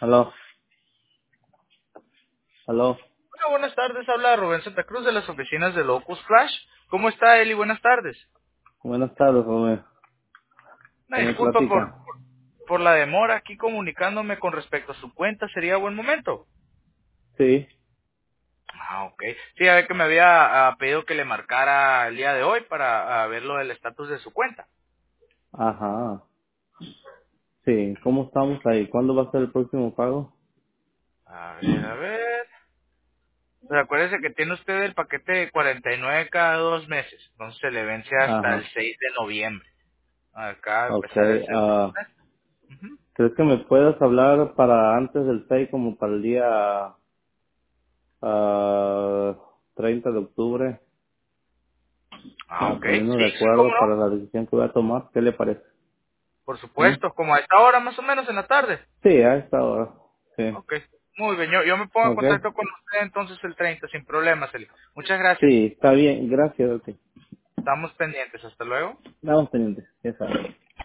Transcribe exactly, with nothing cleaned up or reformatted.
Aló, aló. Hola, buenas tardes. Habla Rubén Santa Cruz de las oficinas de Locus Flash. ¿Cómo está Eli? Buenas tardes. Buenas tardes, Rubén. Una ¿Qué me disculpa por, platica? por la demora aquí comunicándome con respecto a su cuenta. ¿Sería buen momento? Sí. Ah, ok. Sí, a ver que me había ah, pedido que le marcara el día de hoy para ah, ver lo del estatus de su cuenta. Ajá. Sí. ¿Cómo estamos ahí? ¿Cuándo va a ser el próximo pago? A ver, a ver. Pues acuérdese que tiene usted el paquete de cuarenta y nueve cada dos meses. Entonces se le vence hasta el Ajá. seis de noviembre. Acá va a empezar el Okay. segundo ah mes. Ujú. ¿Crees que me puedas hablar para antes del seis, como para el día ah, treinta de octubre? Ah, Para ok. Sí, ponernos de sí, cómo acuerdo no. para la decisión que voy a tomar. ¿Qué le parece? Por ¿Mm? supuesto, como a esta hora más o menos en la tarde. Sí, a esta hora. Sí. Ok, muy bien. Yo, yo me pongo en Ok. contacto con usted entonces el treinta sin problemas, Eli. Muchas gracias. Sí, está bien. Gracias. Ok. Estamos pendientes. Hasta luego. Vamos pendientes. Ya sabes.